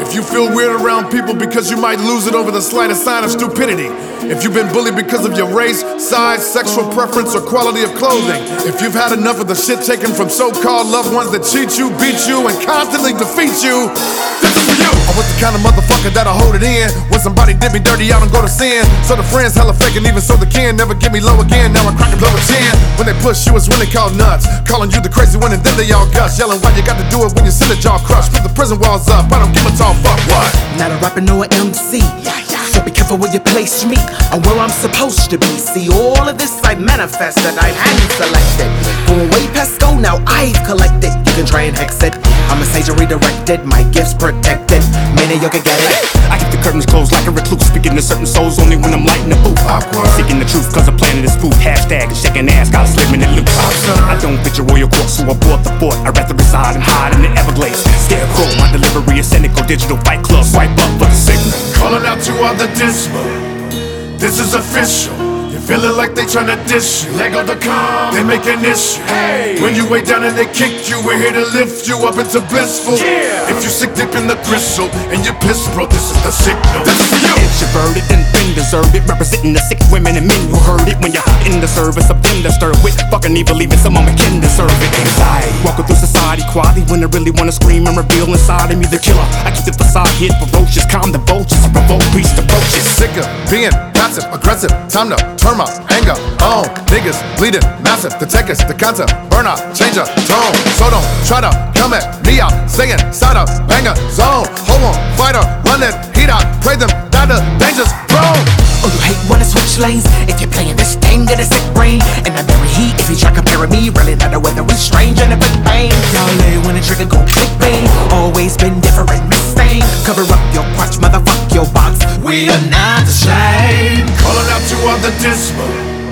If you feel weird around people because you might lose it over the slightest sign of stupidity. If you've been bullied because of your race, size, sexual preference, or quality of clothing. If you've had enough of the shit taken from so-called loved ones that cheat you, beat you, and constantly defeat you, this is for you. I was the kind of motherfucker that'll hold it in when somebody did me dirty, I don't go to sin. So the friends hella fake, and even so the kin never get me low again. Now I crack and blow a chin. When they push you, it's when they call nuts, calling you the crazy one, and then they all gush, yelling why you got to do it when your cylinder jaw crushed. Put the prison walls up, I don't give a tall fuck what. Not a rapper nor an MC, so be careful where you place me. I'm where I'm supposed to be. See, all of this I've manifested, I've hand selected. Going way past go, now I've collected. You can try and hex it, I'm a sage redirected, my gifts protected. Many you can get it. I keep the curtains closed like a recluse, speaking to certain souls only when I'm lighting the booth. Awkward. Seeking the truth cause the planet is proof. Hashtag shaking ass, got slipping it loose. I don't picture royal court, so I bought the fort. I'd rather reside and hide in the Everglades. Scarecrow, my delivery is cynical, digital fight club. Swipe up for the signal. Calling out to all the dismal, this is official. You feeling like they tryna dish you. Lego the calm, they make an issue. Hey. When you way down and they kick you, we're here to lift you up into blissful. Yeah. If you sick deep in the gristle and you piss, bro, this is the signal. This is for you. Introverted and been deserved it, representing the sick women and men who heard it. When you're in the service of them disturbed with fucking evil, even some of them can deserve it. Anxiety, walking through society quietly when I really wanna scream and reveal inside of me the killer. I keep the facade hid, ferocious, calm the vultures, provoke beast approaches. Sick of being passive, aggressive, time to turn my anger on. Niggas bleeding massive, the tech is the counter, burn out, change a tone. So don't try to come at me out, saying side up, banger zone. Hold on, fighter, run that heat out, pray them down the danger's prone. Oh, you hate when I switch lanes. If you're playing this thing, get a sick brain. And I bury heat if you try comparing me. Really not the weather is strange and a big bang. Y'all lay when the trigger go click bang. Always been different, mistake. Cover up your crotch, motherfuck your box. We are not the same. Calling out to all the dismal,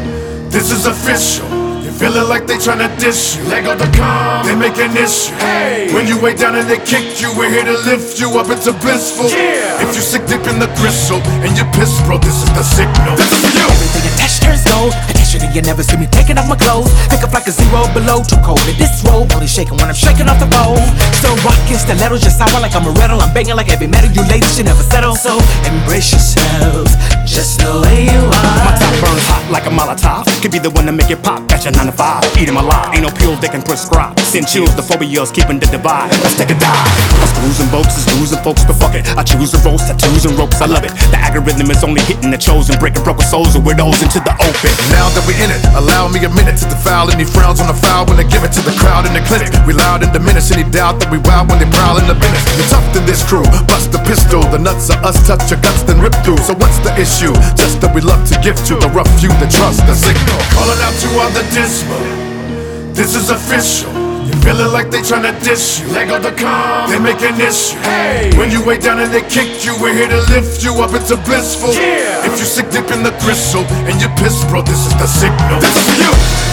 this is official. You feeling like they tryna dish you. Lego the calm, they make an issue. Hey. When you way down and they kick you, we're here to lift you up into blissful. Yeah. If you sick deep in the gristle and you piss, bro, this is the signal. This is for you. Everything attached turns gold. Attention, you never see me taking off my clothes. Pick up like a zero below, too cold in this robe. Only shaking when I'm shaking off the bowl. Still rocking stilettos, just sour like I'm a rattle. I'm banging like heavy metal. You ladies should never settle. So embrace yourselves, just the way you are. My top burns hot like a Molotov. Could be the one to make it pop. Got your 9 to 5. Eating my life. Ain't no pills they can prescribe. Send chills, the phobias keeping the divide. Let's take a dive. Us losing boats is losing folks, but fuck it. I choose the roast, tattoos and ropes. I love it. The algorithm is only hitting the chosen, breaking broken souls and widows into the open. Now that we're in it, allow me a minute to defile any frowns on the foul when they give it to the crowd in the clinic. We loud and diminish any doubt that we wild when they prowl in the business. You're tough than this crew, bust the pistol. The nuts of us touch your guts, then rip through. So what's the issue? Just that we love to give to the rough few that trust the signal. Calling out to all the dismal, this is official. You feeling like they tryna dish you. Lego the calm, they make an issue. Hey. When you way down and they kick you, we're here to lift you up into blissful. Yeah. If you sick deep in the gristle and you piss, bro, this is the signal. This is for you.